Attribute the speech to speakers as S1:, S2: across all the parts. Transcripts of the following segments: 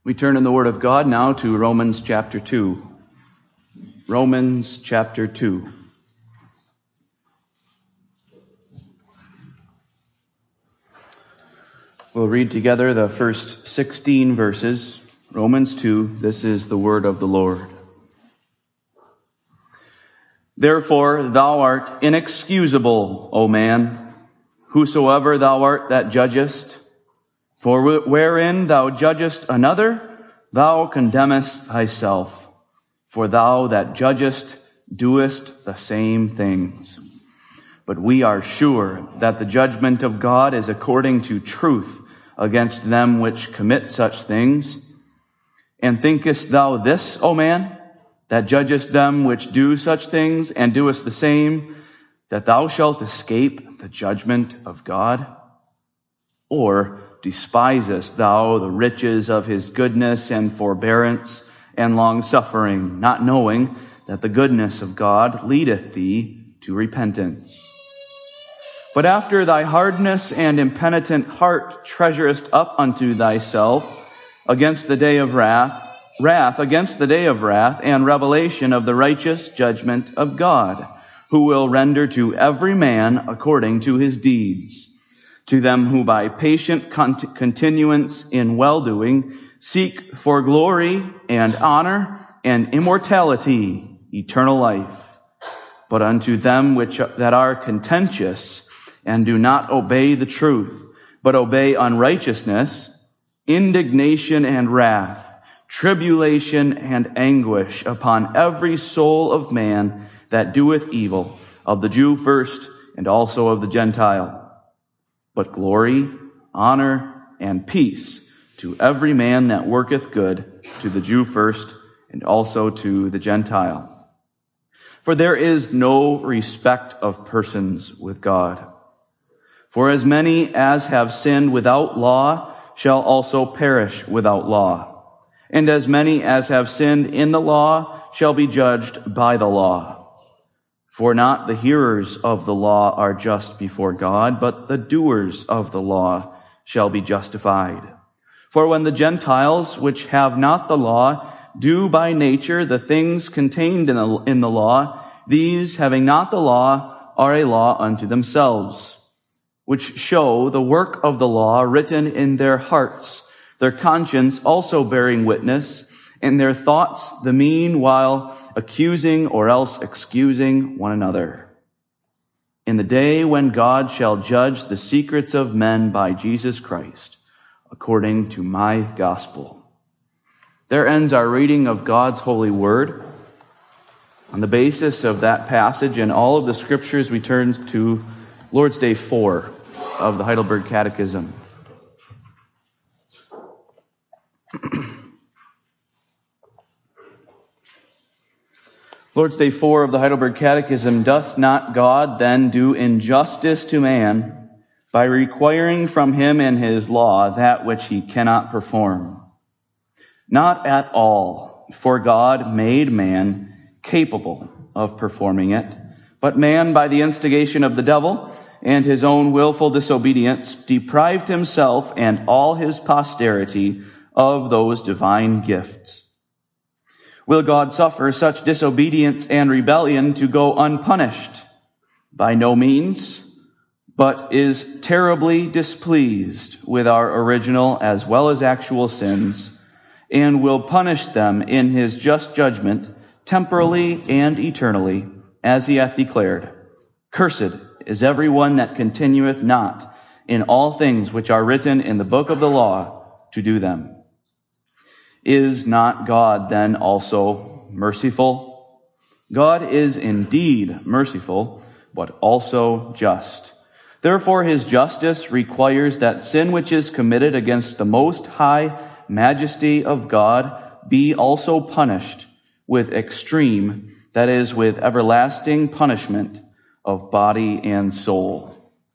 S1: We turn in the Word of God now to Romans chapter 2. Romans chapter 2. We'll read together the first 16 verses. Romans 2, this is the word of the Lord. Therefore thou art inexcusable, O man, whosoever thou art that judgest. For wherein thou judgest another, thou condemnest thyself. For thou that judgest doest the same things. But we are sure that the judgment of God is according to truth against them which commit such things. And thinkest thou this, O man, that judgest them which do such things, and doest the same, that thou shalt escape the judgment of God? Or despisest thou the riches of his goodness and forbearance and long-suffering, not knowing that the goodness of God leadeth thee to repentance? But after thy hardness and impenitent heart treasurest up unto thyself against the day of wrath against the day of wrath and revelation of the righteous judgment of God, who will render to every man according to his deeds. To them who by patient continuance in well-doing seek for glory and honor and immortality, eternal life. But unto them that are contentious and do not obey the truth, but obey unrighteousness, indignation and wrath, tribulation and anguish upon every soul of man that doeth evil, of the Jew first, and also of the Gentile. But glory, honor, and peace to every man that worketh good, to the Jew first, and also to the Gentile. For there is no respect of persons with God. For as many as have sinned without law shall also perish without law. And as many as have sinned in the law shall be judged by the law. For not the hearers of the law are just before God, but the doers of the law shall be justified. For when the Gentiles, which have not the law, do by nature the things contained in the law, these, having not the law, are a law unto themselves, which show the work of the law written in their hearts, their conscience also bearing witness, and their thoughts the meanwhile accusing or else excusing one another. In the day when God shall judge the secrets of men by Jesus Christ, according to my gospel. There ends our reading of God's holy word. On the basis of that passage and all of the scriptures, we turn to Lord's Day 4 of the Heidelberg Catechism. Lord's Day 4 of the Heidelberg Catechism. Doth not God then do injustice to man by requiring from him in his law that which he cannot perform? Not at all, for God made man capable of performing it, but man, by the instigation of the devil and his own willful disobedience, deprived himself and all his posterity of those divine gifts. Will God suffer such disobedience and rebellion to go unpunished? By no means, but is terribly displeased with our original as well as actual sins, and will punish them in his just judgment, temporally and eternally, as he hath declared, Cursed is every one that continueth not in all things which are written in the book of the law to do them. Is not God then also merciful? God is indeed merciful, but also just. Therefore his justice requires that sin which is committed against the most high majesty of God be also punished with extreme, that is, with everlasting punishment of body and soul.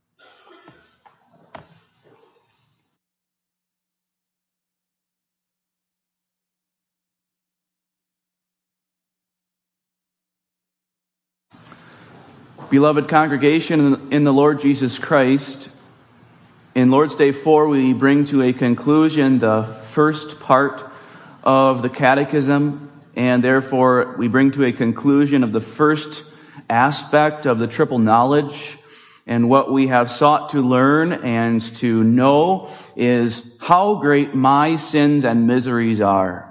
S1: Beloved congregation in the Lord Jesus Christ, in Lord's Day 4, we bring to a conclusion the first part of the Catechism, and therefore we bring to a conclusion of the first aspect of the triple knowledge. And what we have sought to learn and to know is how great my sins and miseries are.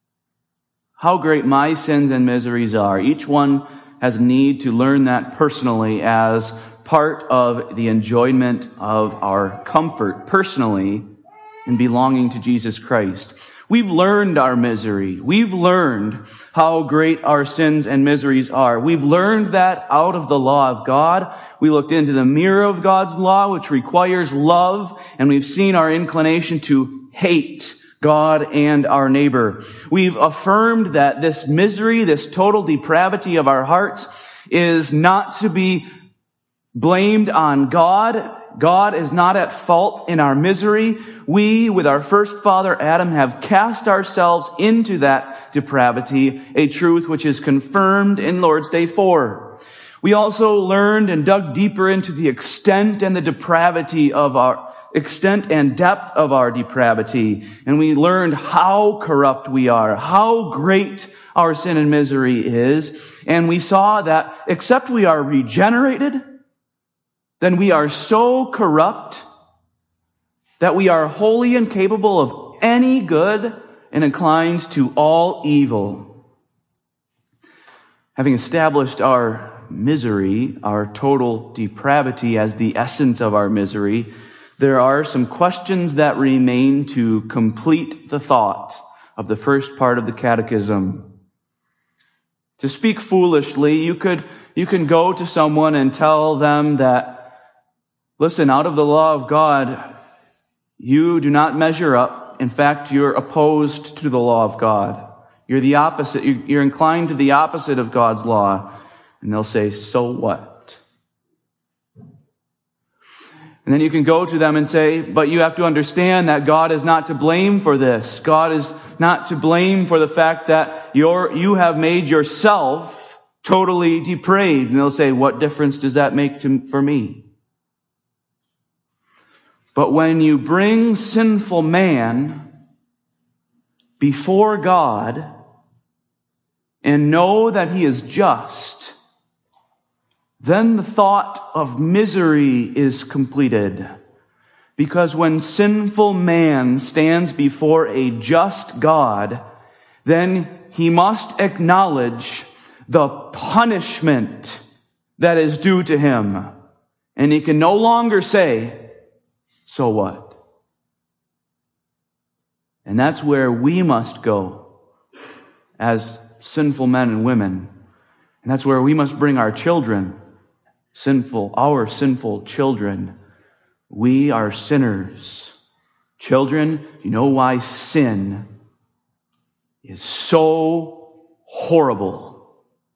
S1: How great my sins and miseries are. Each one has need to learn that personally as part of the enjoyment of our comfort personally in belonging to Jesus Christ. We've learned our misery. We've learned how great our sins and miseries are. We've learned that out of the law of God. We looked into the mirror of God's law, which requires love, and we've seen our inclination to hate God and our neighbor. We've affirmed that this misery, this total depravity of our hearts, is not to be blamed on God. God is not at fault in our misery. We, with our first father Adam, have cast ourselves into that depravity, a truth which is confirmed in Lord's Day 4. We also learned and dug deeper into the extent and the depravity of our extent and depth of our depravity. And we learned how corrupt we are, how great our sin and misery is. And we saw that except we are regenerated, then we are so corrupt that we are wholly incapable of any good and inclined to all evil. Having established our misery, our total depravity as the essence of our misery, there are some questions that remain to complete the thought of the first part of the Catechism. To speak foolishly, you can go to someone and tell them that, listen, out of the law of God, you do not measure up. In fact, you're opposed to the law of God. You're the opposite. You're inclined to the opposite of God's law. And they'll say, so what? And then you can go to them and say, but you have to understand that God is not to blame for this. God is not to blame for the fact that you have made yourself totally depraved. And they'll say, what difference does that make for me? But when you bring sinful man before God and know that he is just, then the thought of misery is completed. Because when sinful man stands before a just God, then he must acknowledge the punishment that is due to him. And he can no longer say, so what? And that's where we must go as sinful men and women. And that's where we must bring our children, our sinful children. We are sinners. Children, you know why sin is so horrible?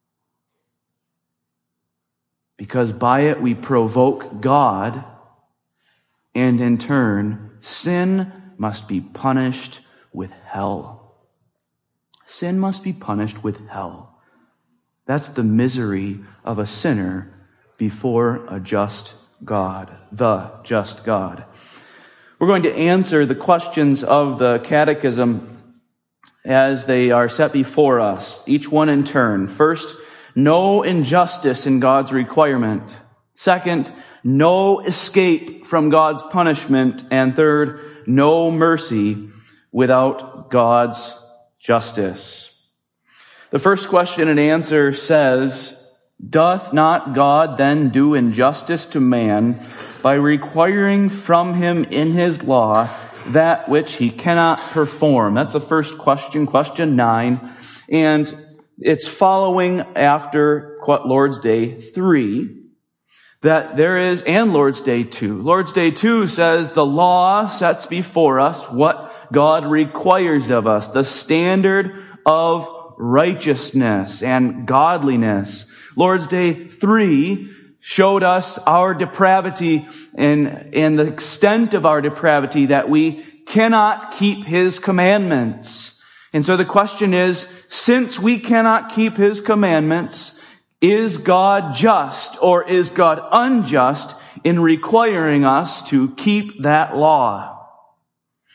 S1: Because by it we provoke God, and in turn, sin must be punished with hell. Sin must be punished with hell. That's the misery of a sinner before a just God, the just God. We're going to answer the questions of the Catechism as they are set before us, each one in turn. First, no injustice in God's requirement. Second, no escape from God's punishment. And third, no mercy without God's justice. The first question and answer says, doth not God then do injustice to man by requiring from him in his law that which he cannot perform? That's the first question, question 9. And it's following after Lord's Day 3. That there is, and Lord's Day 2. Lord's Day 2 says the law sets before us what God requires of us, the standard of righteousness and godliness. Lord's Day 3 showed us our depravity and the extent of our depravity, that we cannot keep His commandments. And so the question is, since we cannot keep His commandments, is God just or is God unjust in requiring us to keep that law?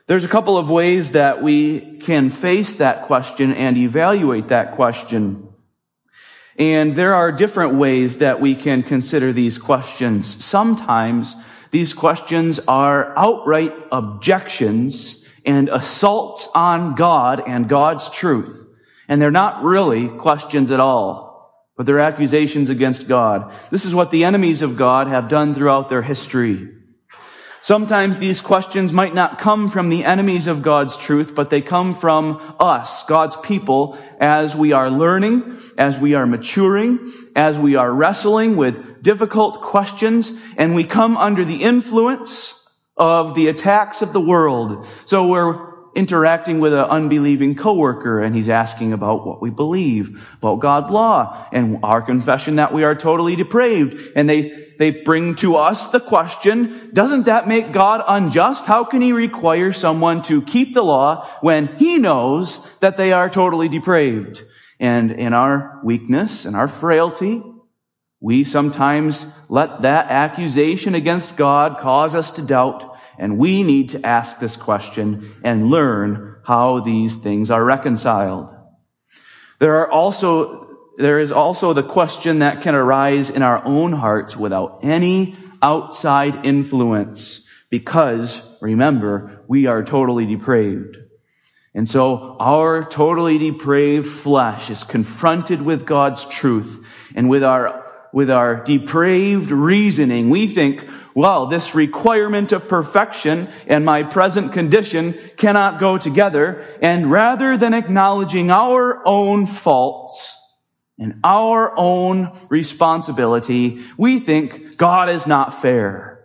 S1: There's a couple of ways that we can face that question and evaluate that question. And there are different ways that we can consider these questions. Sometimes these questions are outright objections and assaults on God and God's truth. And they're not really questions at all, but they're accusations against God. This is what the enemies of God have done throughout their history. Sometimes these questions might not come from the enemies of God's truth, but they come from us, God's people, as we are learning, as we are maturing, as we are wrestling with difficult questions, and we come under the influence of the attacks of the world. So we're interacting with an unbelieving coworker, and he's asking about what we believe, about God's law, and our confession that we are totally depraved. And they bring to us the question, doesn't that make God unjust? How can he require someone to keep the law when he knows that they are totally depraved? And in our weakness and our frailty, we sometimes let that accusation against God cause us to doubt. And we need to ask this question and learn how these things are reconciled. There is also the question that can arise in our own hearts without any outside influence, because, remember, we are totally depraved. And so our totally depraved flesh is confronted with God's truth, and with our depraved reasoning, we think, well, this requirement of perfection and my present condition cannot go together. And rather than acknowledging our own faults and our own responsibility, we think God is not fair.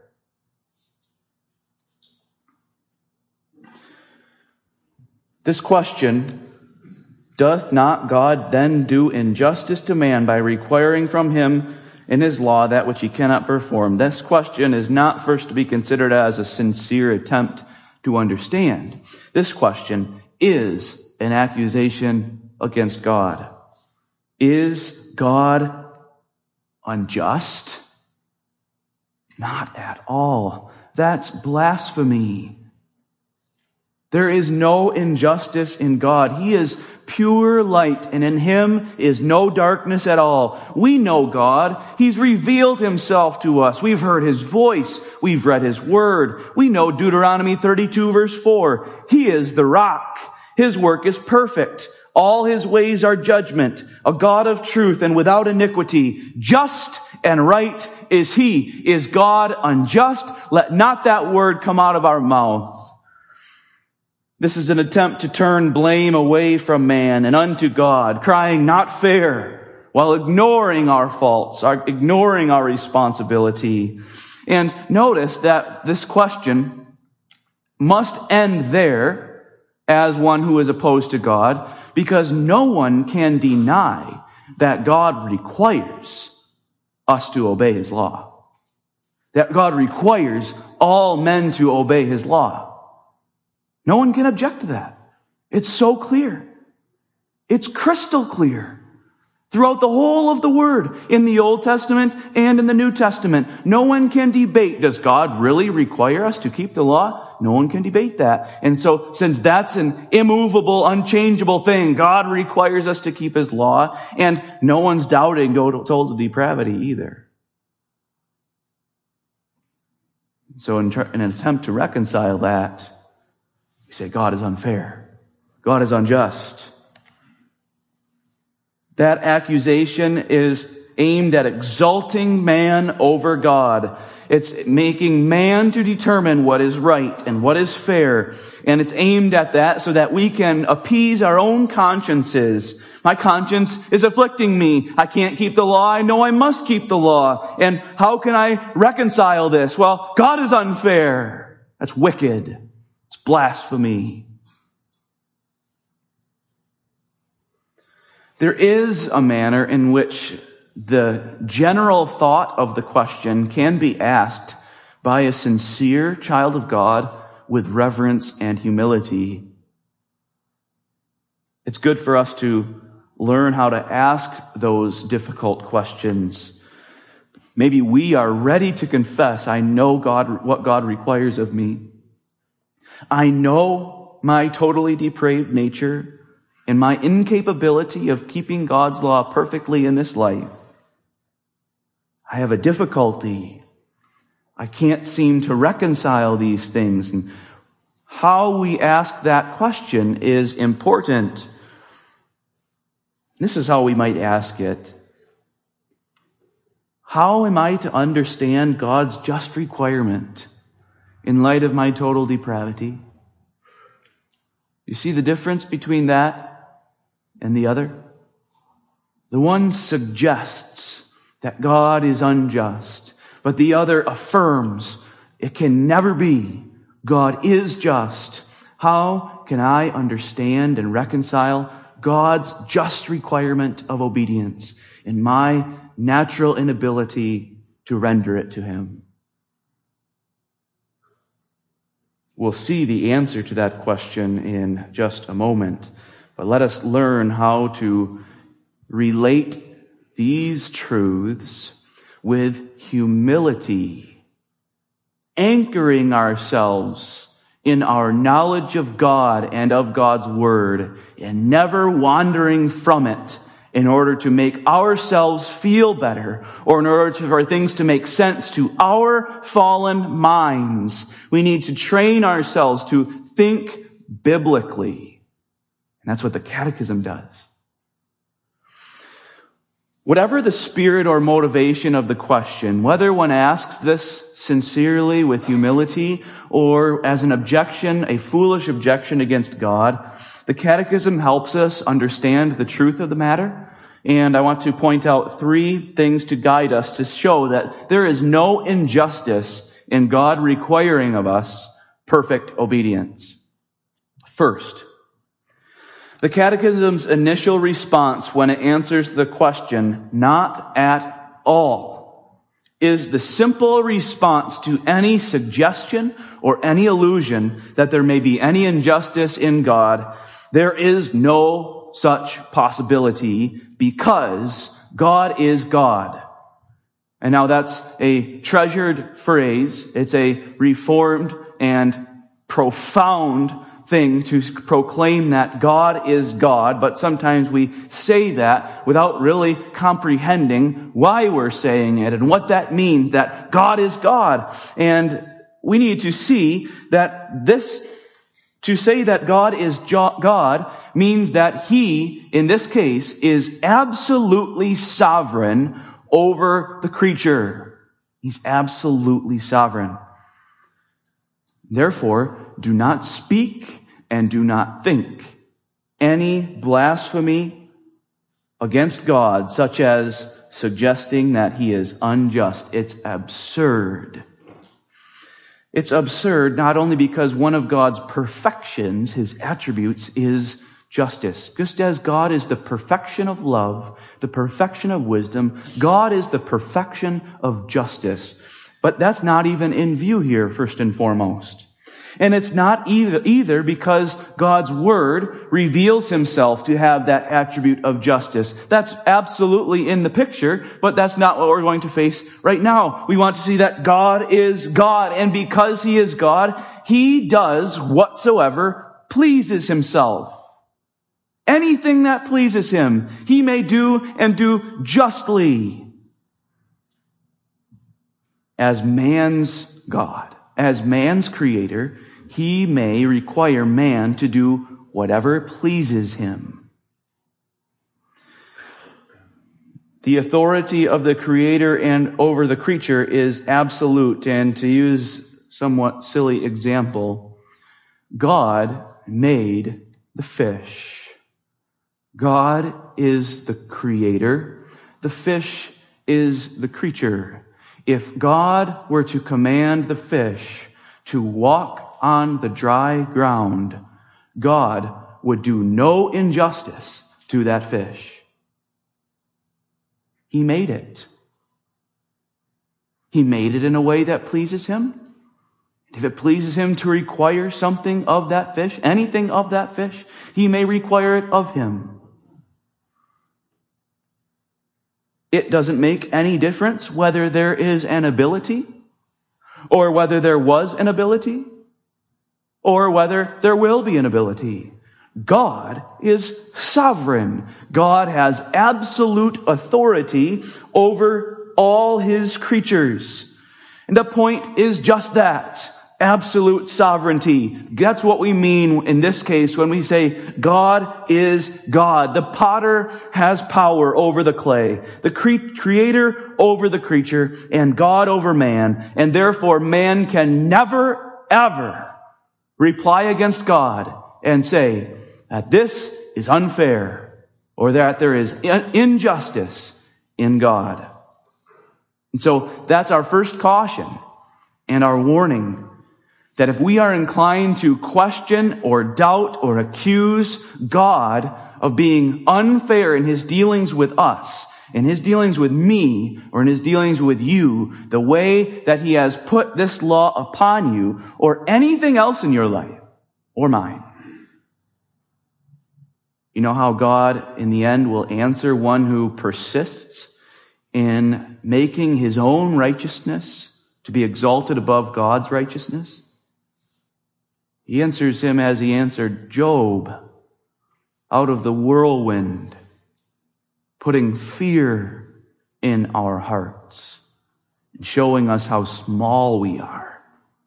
S1: This question, doth not God then do injustice to man by requiring from him in his law that which he cannot perform? This question is not first to be considered as a sincere attempt to understand. This question is an accusation against God. Is God unjust? Not at all. That's blasphemy. There is no injustice in God. He is pure light, and in him is no darkness at all. We know God. He's revealed himself to us. We've heard his voice. We've read his word. We know Deuteronomy 32 verse 4. He is the rock. His work is perfect. All his ways are judgment, a God of truth and without iniquity. Just and right is he. Is God unjust? Let not that word come out of our mouth. This is an attempt to turn blame away from man and unto God, crying not fair, while ignoring our faults, ignoring our responsibility. And notice that this question must end there as one who is opposed to God, because no one can deny that God requires us to obey his law. That God requires all men to obey his law. No one can object to that. It's so clear. It's crystal clear. Throughout the whole of the Word, in the Old Testament and in the New Testament, no one can debate, does God really require us to keep the law? No one can debate that. And so, since that's an immovable, unchangeable thing, God requires us to keep his law, and no one's doubting total depravity either. So in an attempt to reconcile that, we say God is unfair. God is unjust. That accusation is aimed at exalting man over God. It's making man to determine what is right and what is fair. And it's aimed at that so that we can appease our own consciences. My conscience is afflicting me. I can't keep the law. I know I must keep the law. And how can I reconcile this? Well, God is unfair. That's wicked. It's blasphemy. There is a manner in which the general thought of the question can be asked by a sincere child of God with reverence and humility. It's good for us to learn how to ask those difficult questions. Maybe we are ready to confess, I know God, what God requires of me. I know my totally depraved nature and my incapability of keeping God's law perfectly in this life. I have a difficulty. I can't seem to reconcile these things. And how we ask that question is important. This is how we might ask it. How am I to understand God's just requirement in light of my total depravity? You see the difference between that and the other? The one suggests that God is unjust, but the other affirms it can never be. God is just. How can I understand and reconcile God's just requirement of obedience in my natural inability to render it to Him? We'll see the answer to that question in just a moment, but let us learn how to relate these truths with humility, anchoring ourselves in our knowledge of God and of God's Word, and never wandering from it in order to make ourselves feel better or in order for things to make sense to our fallen minds. We need to train ourselves to think biblically. And that's what the Catechism does. Whatever the spirit or motivation of the question, whether one asks this sincerely with humility or as an objection, a foolish objection against God, the Catechism helps us understand the truth of the matter. And I want to point out 3 things to guide us to show that there is no injustice in God requiring of us perfect obedience. First, the Catechism's initial response when it answers the question, "not at all," is the simple response to any suggestion or any illusion that there may be any injustice in God. There is no such possibility because God is God. And now that's a treasured phrase. It's a reformed and profound thing to proclaim that God is God, but sometimes we say that without really comprehending why we're saying it and what that means, that God is God. And we need to see that to say that God is God means that He, in this case, is absolutely sovereign over the creature. He's absolutely sovereign. Therefore, do not speak and do not think any blasphemy against God, such as suggesting that He is unjust. It's absurd. It's absurd not only because one of God's perfections, His attributes, is justice. Just as God is the perfection of love, the perfection of wisdom, God is the perfection of justice. But that's not even in view here, first and foremost. And it's not either because God's Word reveals Himself to have that attribute of justice. That's absolutely in the picture, but that's not what we're going to face right now. We want to see that God is God, and because He is God, He does whatsoever pleases Himself. Anything that pleases Him, He may do and do justly. As man's God, as man's creator, He may require man to do whatever pleases Him. The authority of the Creator and over the creature is absolute. And to use somewhat silly example, God made the fish. God is the Creator. The fish is the creature. If God were to command the fish to walk on the dry ground, God would do no injustice to that fish. He made it. He made it in a way that pleases Him. If it pleases Him to require something of that fish, anything of that fish, He may require it of him. It doesn't make any difference whether there is an ability or whether there was an ability or whether there will be an ability. God is sovereign. God has absolute authority over all his creatures. And the point is just that. Absolute sovereignty. That's what we mean in this case when we say God is God. The potter has power over the clay. The creator over the creature, and God over man. And therefore man can never, ever reply against God and say that this is unfair or that there is injustice in God. And so that's our first caution and our warning, that if we are inclined to question or doubt or accuse God of being unfair in his dealings with us, in his dealings with me, or in his dealings with you, the way that he has put this law upon you, or anything else in your life, or mine. You know how God, in the end, will answer one who persists in making his own righteousness to be exalted above God's righteousness? He answers him as he answered Job, out of the whirlwind, putting fear in our hearts and showing us how small we are.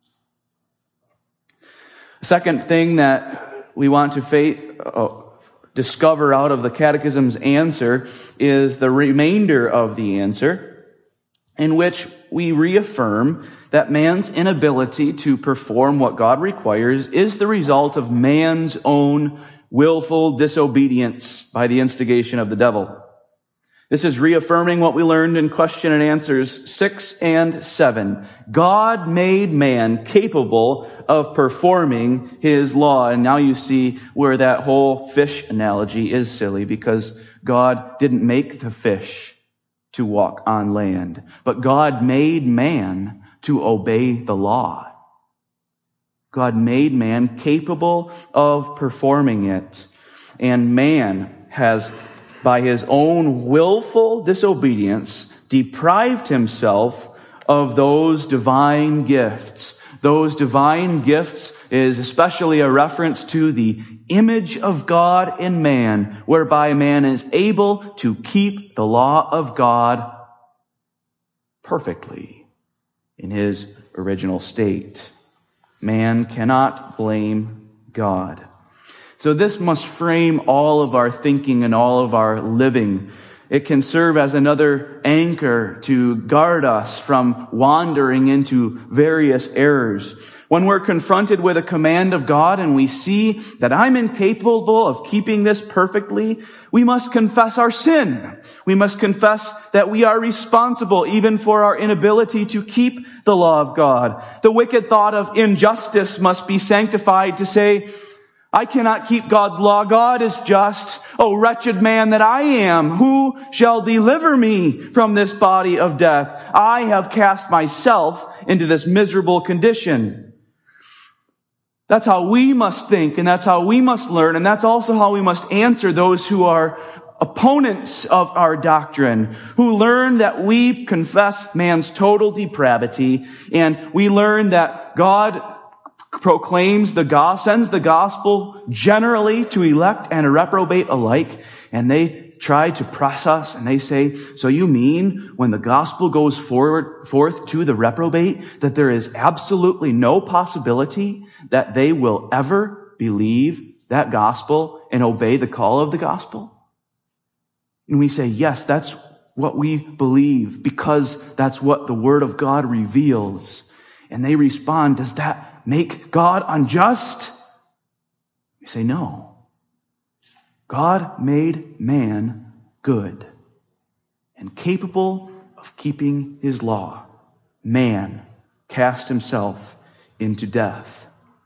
S1: The second thing that we want to discover out of the Catechism's answer is the remainder of the answer, in which we reaffirm that man's inability to perform what God requires is the result of man's own willful disobedience by the instigation of the devil. This is reaffirming what we learned in question and answers 6 and 7. God made man capable of performing his law. And now you see where that whole fish analogy is silly, because God didn't make the fish to walk on land, but God made man to obey the law. God made man capable of performing it. And man has, by his own willful disobedience, deprived himself of those divine gifts. Those divine gifts is especially a reference to the image of God in man, whereby man is able to keep the law of God perfectly in his original state. Man cannot blame God. So this must frame all of our thinking and all of our living. It can serve as another anchor to guard us from wandering into various errors. When we're confronted with a command of God and we see that I'm incapable of keeping this perfectly, we must confess our sin. We must confess that we are responsible even for our inability to keep the law of God. The wicked thought of injustice must be sanctified to say, I cannot keep God's law. God is just. O wretched man that I am, who shall deliver me from this body of death? I have cast myself into this miserable condition. That's how we must think, and that's how we must learn, and that's also how we must answer those who are opponents of our doctrine, who learn that we confess man's total depravity, and we learn that God proclaims sends the gospel generally to elect and reprobate alike, and they try to press us, and they say, so you mean when the gospel goes forth to the reprobate, that there is absolutely no possibility that they will ever believe that gospel and obey the call of the gospel? And we say, yes, that's what we believe, because that's what the Word of God reveals. And they respond, does that make God unjust? We say, no. God made man good and capable of keeping his law. Man cast himself into death.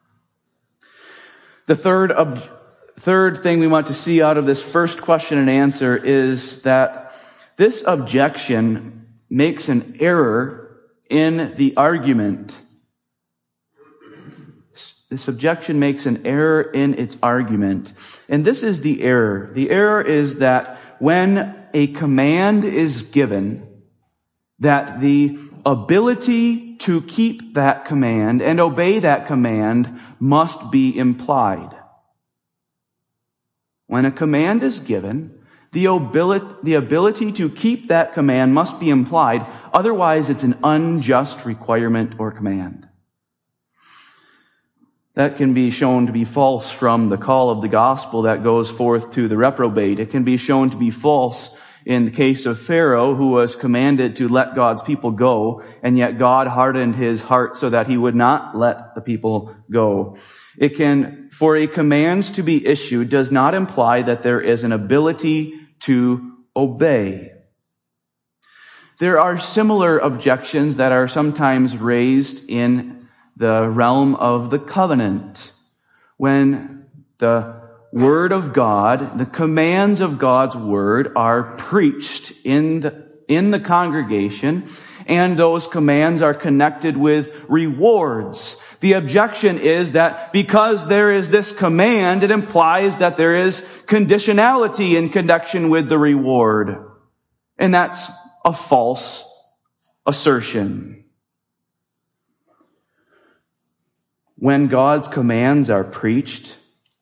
S1: The third thing we want to see out of this first question and answer is that this objection makes an error in the argument. This objection makes an error in its argument. And this is the error. The error is that when a command is given, that the ability to keep that command and obey that command must be implied. When a command is given, the ability to keep that command must be implied. Otherwise, it's an unjust requirement or command. That can be shown to be false from the call of the gospel that goes forth to the reprobate. It can be shown to be false in the case of Pharaoh, who was commanded to let God's people go, and yet God hardened his heart so that he would not let the people go. For a command to be issued does not imply that there is an ability to obey. There are similar objections that are sometimes raised in the realm of the covenant. When the Word of God, the commands of God's Word are preached in the congregation, and those commands are connected with rewards. The objection is that because there is this command, it implies that there is conditionality in connection with the reward. And that's a false assertion. When God's commands are preached,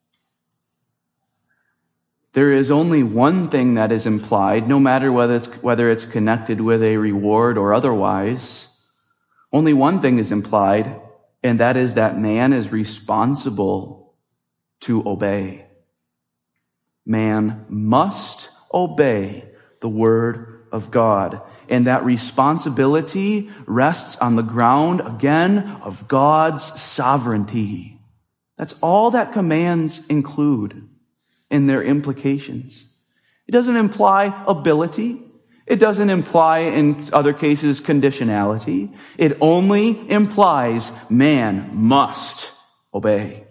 S1: there is only one thing that is implied, no matter whether it's connected with a reward or otherwise. Only one thing is implied, and that is that man is responsible to obey. Man must obey the Word of God. And that responsibility rests on the ground, again, of God's sovereignty. That's all that commands include in their implications. It doesn't imply ability. It doesn't imply, in other cases, conditionality. It only implies man must obey.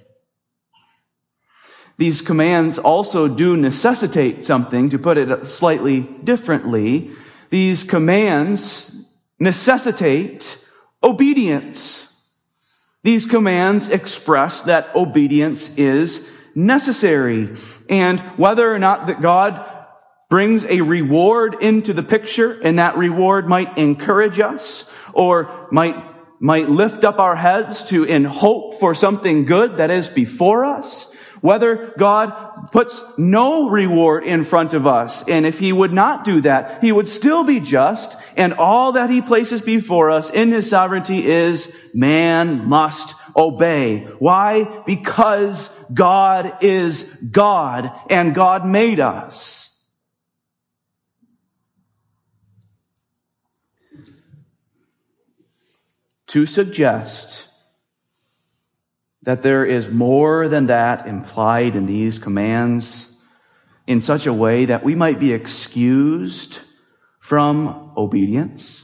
S1: These commands also do necessitate something, to put it slightly differently. These commands necessitate obedience. These commands express that obedience is necessary. And whether or not that God brings a reward into the picture, and that reward might encourage us, or might lift up our heads in hope for something good that is before us, whether God puts no reward in front of us, and if He would not do that, He would still be just, and all that He places before us in His sovereignty is man must obey. Why? Because God is God, and God made us. To suggest that there is more than that implied in these commands in such a way that we might be excused from obedience,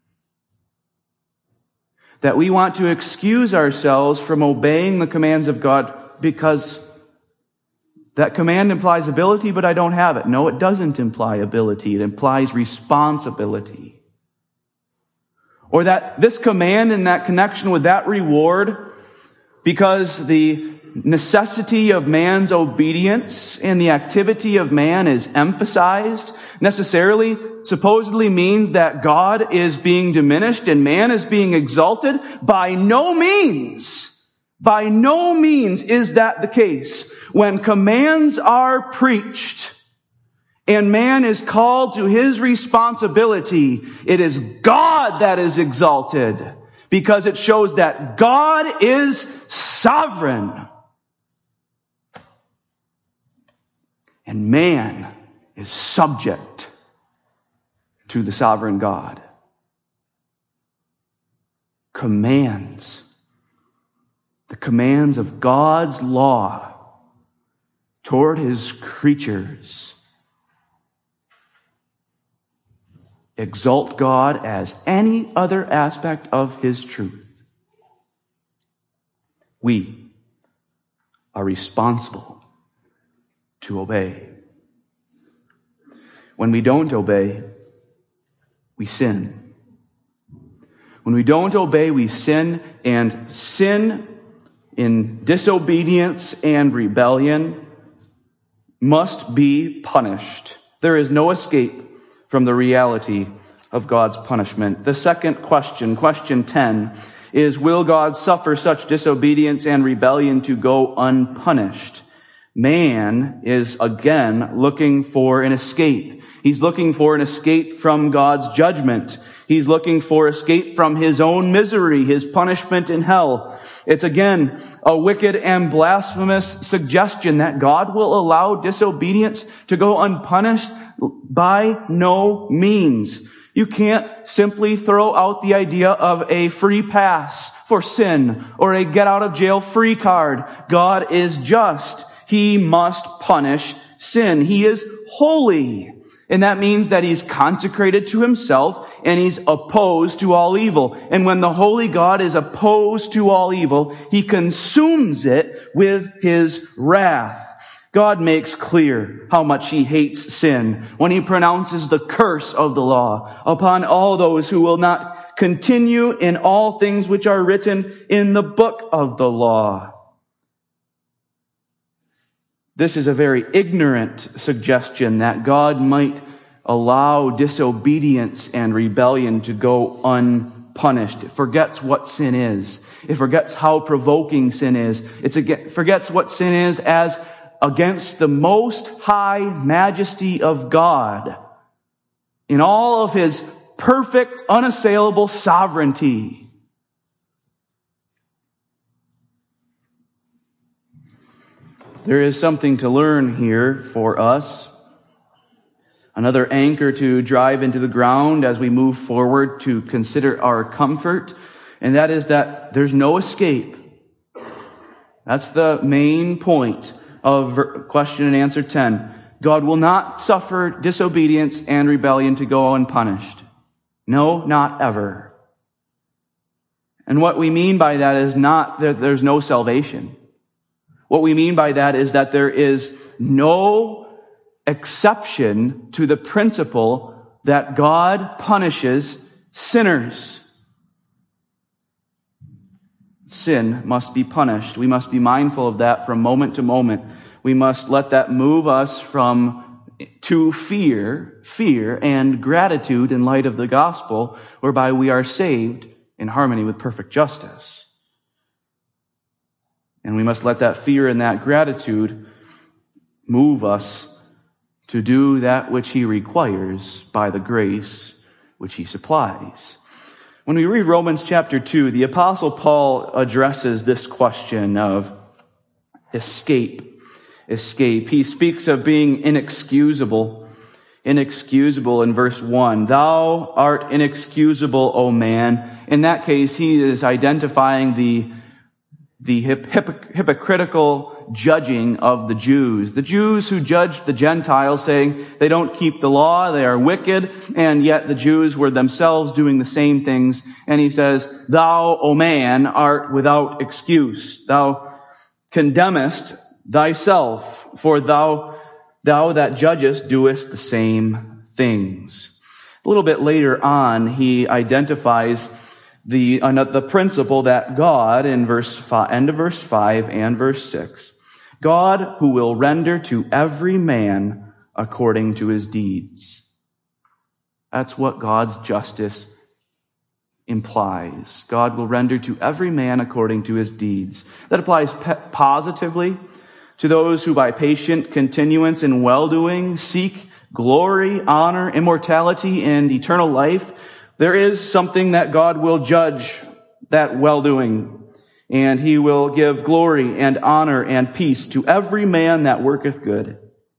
S1: that we want to excuse ourselves from obeying the commands of God because that command implies ability, but I don't have it. No, it doesn't imply ability. It implies responsibility. Or that this command and that connection with that reward, because the necessity of man's obedience and the activity of man is emphasized, necessarily, supposedly means that God is being diminished and man is being exalted. By no means is that the case. When commands are preached and man is called to his responsibility, it is God that is exalted, because it shows that God is sovereign and man is subject to the sovereign God. Commands, the commands of God's law toward His creatures, exalt God as any other aspect of His truth. We are responsible to obey. When we don't obey, we sin. When we don't obey, we sin, and sin in disobedience and rebellion must be punished. There is no escape from the reality of God's punishment. The second question, question 10, is will God suffer such disobedience and rebellion to go unpunished? Man is again looking for an escape. He's looking for an escape from God's judgment. He's looking for escape from his own misery, his punishment in hell. It's again a wicked and blasphemous suggestion that God will allow disobedience to go unpunished. By no means. You can't simply throw out the idea of a free pass for sin or a get out of jail free card. God is just. He must punish sin. He is holy. And that means that He's consecrated to Himself and He's opposed to all evil. And when the holy God is opposed to all evil, He consumes it with His wrath. God makes clear how much He hates sin when He pronounces the curse of the law upon all those who will not continue in all things which are written in the book of the law. This is a very ignorant suggestion that God might allow disobedience and rebellion to go unpunished. It forgets what sin is. It forgets how provoking sin is. It forgets what sin is as against the most high majesty of God in all of His perfect, unassailable sovereignty. There is something to learn here for us. Another anchor to drive into the ground as we move forward to consider our comfort, and that is that there's no escape. That's the main point of question and answer 10. God will not suffer disobedience and rebellion to go unpunished. No, not ever. And what we mean by that is not that there's no salvation. What we mean by that is that there is no exception to the principle that God punishes sinners. Sin must be punished. We must be mindful of that from moment to moment. We must let that move us to fear and gratitude in light of the gospel, whereby we are saved in harmony with perfect justice. And we must let that fear and that gratitude move us to do that which He requires by the grace which He supplies. When we read Romans chapter 2, the Apostle Paul addresses this question of escape. He speaks of being inexcusable in verse 1. Thou art inexcusable, O man. In that case, he is identifying the hypocritical judging of the Jews. The Jews who judged the Gentiles, saying they don't keep the law, they are wicked, and yet the Jews were themselves doing the same things. And he says, Thou, O man, art without excuse. Thou condemnest thyself, for thou that judgest doest the same things. A little bit later on, he identifies the principle that God, in end of verse 5 and verse 6, God who will render to every man according to his deeds. That's what God's justice implies. God will render to every man according to his deeds. That applies positively to those who by patient continuance in well-doing seek glory, honor, immortality, and eternal life. There is something that God will judge that well-doing, and He will give glory and honor and peace to every man that worketh good.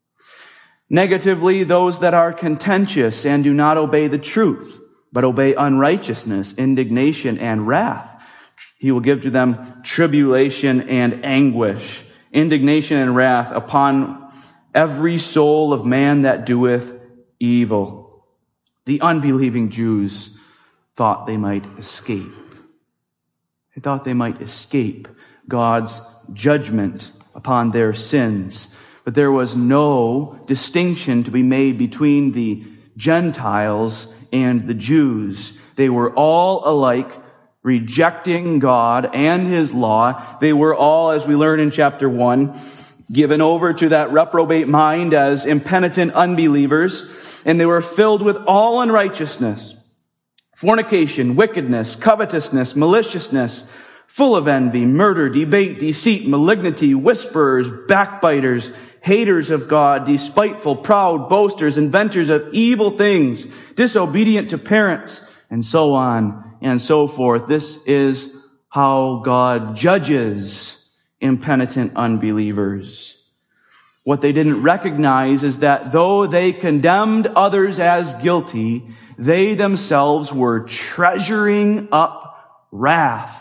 S1: Negatively, those that are contentious and do not obey the truth, but obey unrighteousness, indignation, and wrath, He will give to them tribulation and anguish, indignation and wrath upon every soul of man that doeth evil. The unbelieving Jews thought they might escape. They thought they might escape God's judgment upon their sins. But there was no distinction to be made between the Gentiles and the Jews. They were all alike, rejecting God and His law. They were all, as we learn in chapter 1, given over to that reprobate mind as impenitent unbelievers. And they were filled with all unrighteousness. fornication, wickedness, covetousness, maliciousness, full of envy, murder, debate, deceit, malignity, whisperers, backbiters, haters of God, despiteful, proud, boasters, inventors of evil things, disobedient to parents, and so on and so forth. This is how God judges impenitent unbelievers. What they didn't recognize is that though they condemned others as guilty, they themselves were treasuring up wrath.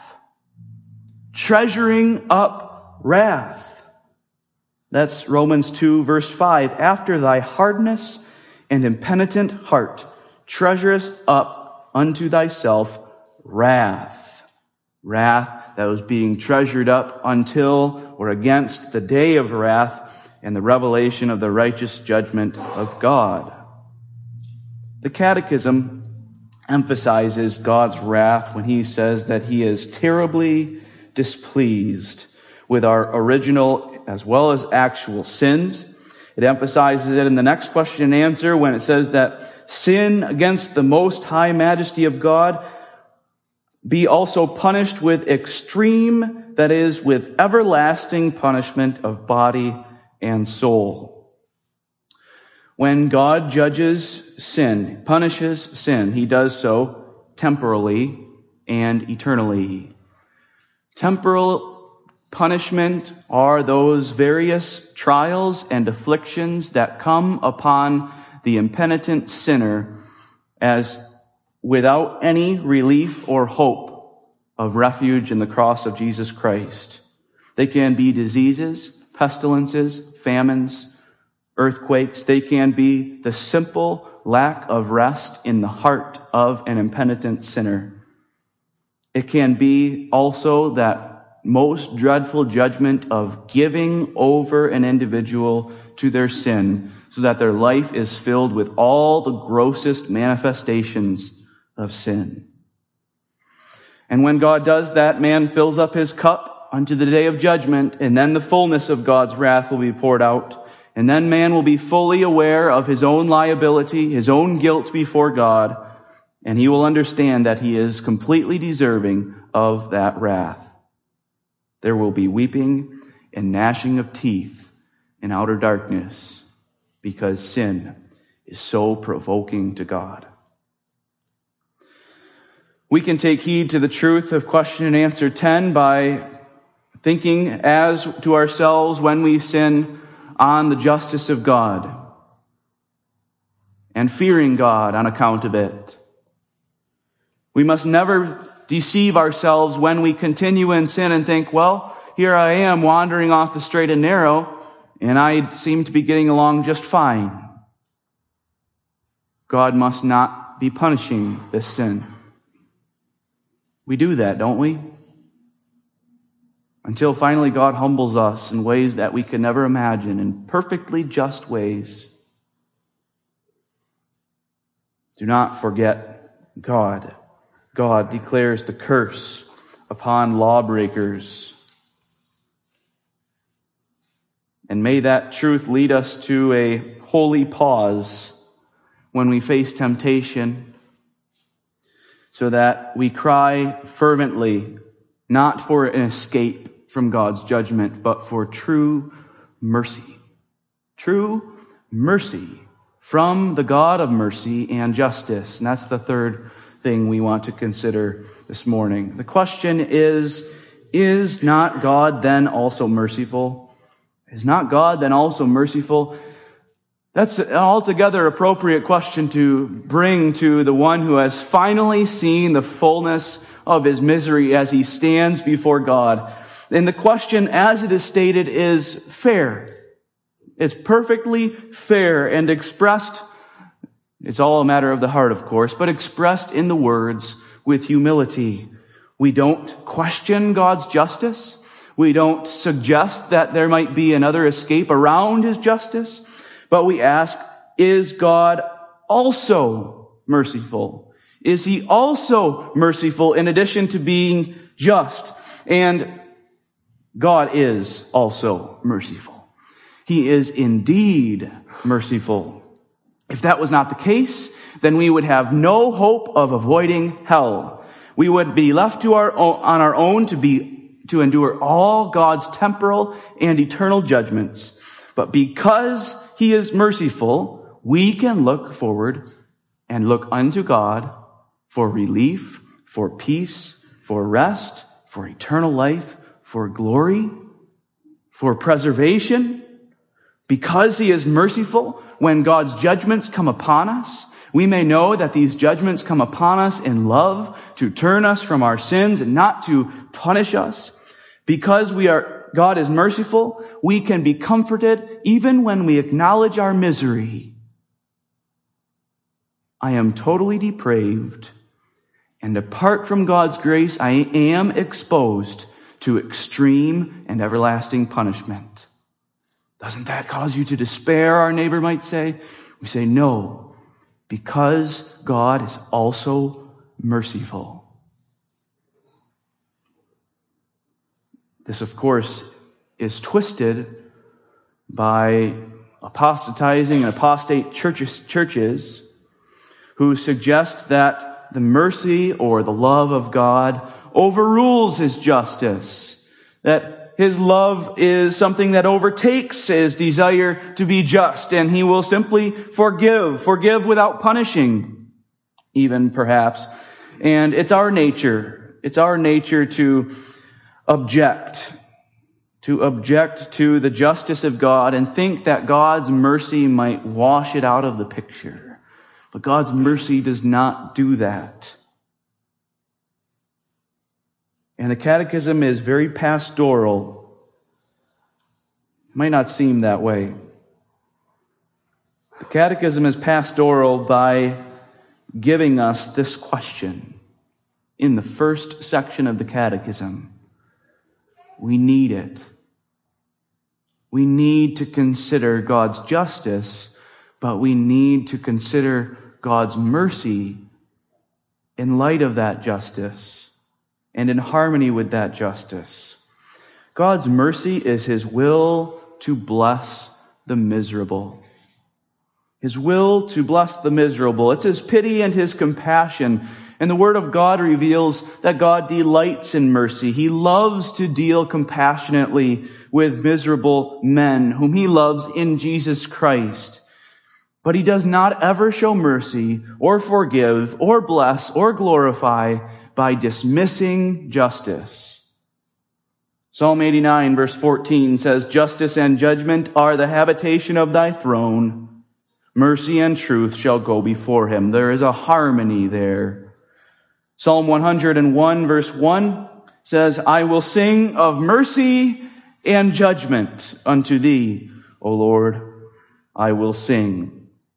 S1: Treasuring up wrath. That's Romans 2, verse 5. After thy hardness and impenitent heart, treasurest up unto thyself wrath. Wrath that was being treasured up until or against the day of wrath and the revelation of the righteous judgment of God. The Catechism emphasizes God's wrath when he says that he is terribly displeased with our original as well as actual sins. It emphasizes it in the next question and answer when it says that sin against the most high majesty of God be also punished with extreme, that is, with everlasting punishment of body and soul. When God judges sin, punishes sin, he does so temporally and eternally. Temporal punishment are those various trials and afflictions that come upon the impenitent sinner as without any relief or hope of refuge in the cross of Jesus Christ. They can be diseases, pestilences, famines, earthquakes. They can be the simple lack of rest in the heart of an impenitent sinner. It can be also that most dreadful judgment of giving over an individual to their sin so that their life is filled with all the grossest manifestations of sin. And when God does that, man fills up his cup unto the day of judgment, and then the fullness of God's wrath will be poured out. And then man will be fully aware of his own liability, his own guilt before God, and he will understand that he is completely deserving of that wrath. There will be weeping and gnashing of teeth in outer darkness because sin is so provoking to God. We can take heed to the truth of question and answer 10 by thinking as to ourselves when we sin on the justice of God and fearing God on account of it. We must never deceive ourselves when we continue in sin and think, well, here I am wandering off the straight and narrow, and I seem to be getting along just fine. God must not be punishing this sin. We do that, don't we? Until finally God humbles us in ways that we can never imagine, in perfectly just ways. Do not forget God. God declares the curse upon lawbreakers. And may that truth lead us to a holy pause when we face temptation, so that we cry fervently, not for an escape from God's judgment, but for true mercy. True mercy from the God of mercy and justice. And that's the third thing we want to consider this morning. The question is not God then also merciful? Is not God then also merciful? That's an altogether appropriate question to bring to the one who has finally seen the fullness of his misery as he stands before God. And the question, as it is stated, is fair. It's perfectly fair and expressed, it's all a matter of the heart, of course, but expressed in the words with humility. We don't question God's justice. We don't suggest that there might be another escape around his justice. But we ask, is God also merciful? Is he also merciful in addition to being just? And God is also merciful. He is indeed merciful. If that was not the case, then we would have no hope of avoiding hell. We would be left on our own to endure all God's temporal and eternal judgments. But because He is merciful, we can look forward and look unto God for relief, for peace, for rest, for eternal life, for glory, for preservation. Because He is merciful, when God's judgments come upon us, we may know that these judgments come upon us in love to turn us from our sins and not to punish us. Because God is merciful, we can be comforted even when we acknowledge our misery. I am totally depraved, and apart from God's grace, I am exposed to extreme and everlasting punishment. Doesn't that cause you to despair, our neighbor might say? We say, no, because God is also merciful. This, of course, is twisted by apostatizing and apostate churches who suggest that the mercy or the love of God overrules His justice, that His love is something that overtakes His desire to be just, and He will simply forgive without punishing, even perhaps. And it's our nature to object to the justice of God and think that God's mercy might wash it out of the picture. But God's mercy does not do that. And the Catechism is very pastoral. It might not seem that way. The Catechism is pastoral by giving us this question in the first section of the Catechism. We need it. We need to consider God's justice, but we need to consider God's mercy in light of that justice and in harmony with that justice. God's mercy is His will to bless the miserable. His will to bless the miserable. It's His pity and His compassion. And the Word of God reveals that God delights in mercy. He loves to deal compassionately with miserable men whom He loves in Jesus Christ. But He does not ever show mercy or forgive or bless or glorify by dismissing justice. Psalm 89 verse 14 says, "Justice and judgment are the habitation of Thy throne. Mercy and truth shall go before Him." There is a harmony there. Psalm 101 verse 1 says, "I will sing of mercy and judgment unto Thee, O Lord, I will sing."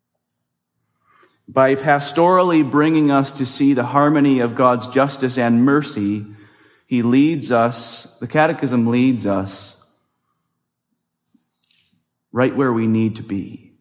S1: By pastorally bringing us to see the harmony of God's justice and mercy, He leads us, the Catechism leads us right where we need to be.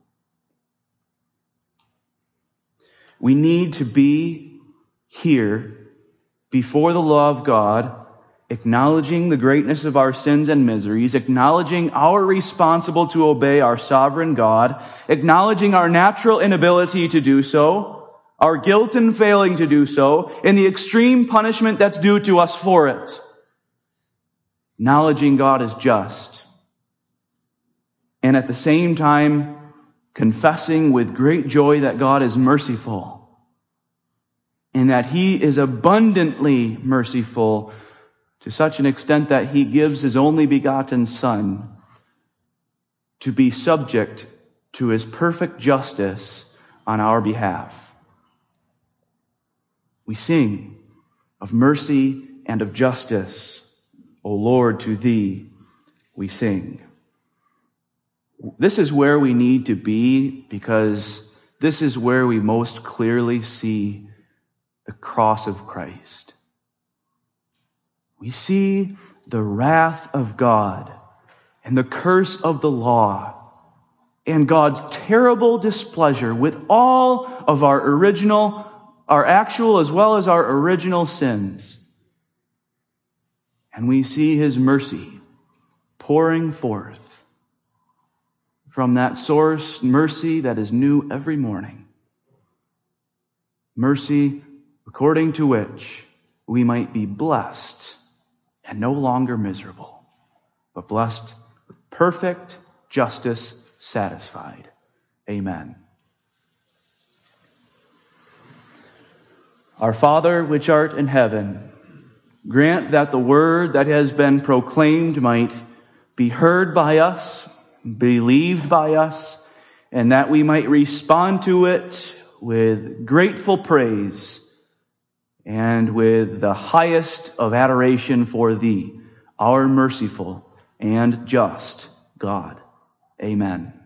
S1: We need to be here before the law of God, acknowledging the greatness of our sins and miseries, acknowledging our responsibility to obey our sovereign God, acknowledging our natural inability to do so, our guilt in failing to do so, and the extreme punishment that's due to us for it. Acknowledging God is just. And at the same time, confessing with great joy that God is merciful, and that He is abundantly merciful to such an extent that He gives His only begotten Son to be subject to His perfect justice on our behalf. We sing of mercy and of justice. O Lord, to Thee we sing. This is where we need to be, because this is where we most clearly see the cross of Christ. We see the wrath of God and the curse of the law and God's terrible displeasure with all of our actual as well as our original sins. And we see His mercy pouring forth from that source, mercy that is new every morning. Mercy according to which we might be blessed and no longer miserable, but blessed with perfect justice satisfied. Amen. Our Father, which art in heaven, grant that the word that has been proclaimed might be heard by us, believed by us, and that we might respond to it with grateful praise and with the highest of adoration for Thee, our merciful and just God. Amen.